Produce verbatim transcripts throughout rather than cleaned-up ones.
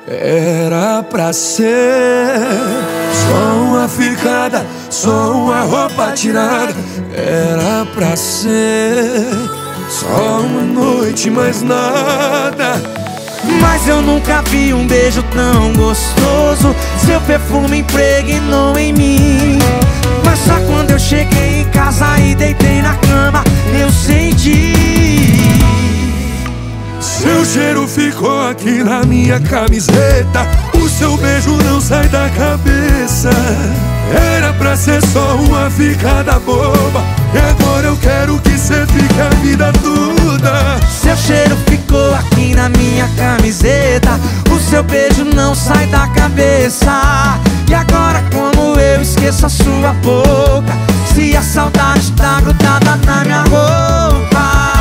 Era pra ser só uma ficada, só uma roupa tirada. Era pra ser só uma noite, mais nada. Mas eu nunca vi um beijo tão gostoso. Seu perfume impregnou em mim. Mas só quando eu cheguei em casa e deitei na cama, eu senti. Seu cheiro ficou aqui na minha camiseta. O seu beijo não sai da cabeça. Era pra ser só uma ficada boba, e agora eu quero que cê fique a vida toda. Seu cheiro ficou aqui na minha camiseta. O seu beijo não sai da cabeça. E agora como eu esqueço a sua boca, se a saudade tá grudada na minha roupa.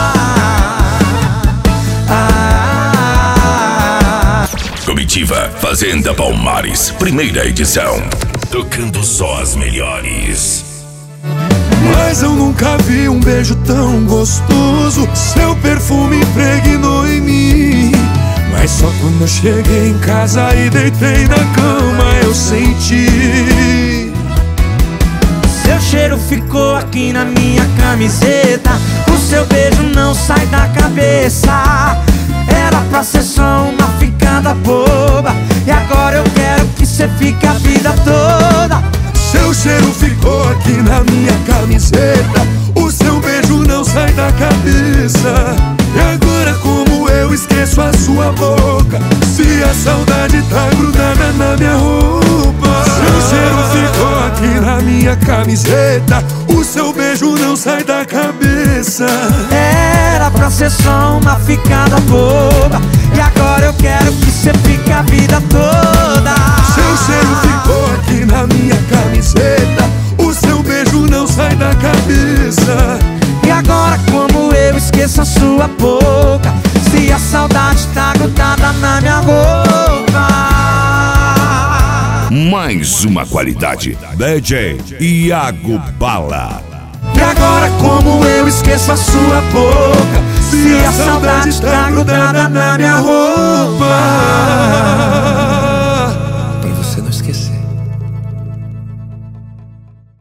ah. Comitiva Fazenda Palmares, primeira edição. Tocando só as melhores. Mas eu nunca vi um beijo tão gostoso. Seu perfume impregnou em mim. Mas só quando eu cheguei em casa e deitei na cama, eu senti. Seu cheiro ficou aqui na minha camiseta. O seu beijo não sai da cabeça. Era pra ser só uma ficada boba, e agora eu quero que cê fique a vida toda. Seu cheiro ficou aqui na minha camiseta. O seu beijo não sai da cabeça. E agora como eu esqueço a sua boca, se a saudade tá grudada na minha roupa. Seu cheiro ficou aqui na minha camiseta. O seu beijo não sai da cabeça. Era pra ser só uma ficada boba, e agora eu quero que cê fique a vida toda. Seu cheiro ficou aqui na minha camiseta. O seu beijo não sai da cabeça. E agora como eu esqueço a sua boca, se a saudade tá grudada na minha roupa. Mais uma qualidade, D J Iago Bala. E agora como eu esqueço a sua boca, se a saudade tá grudada na minha roupa.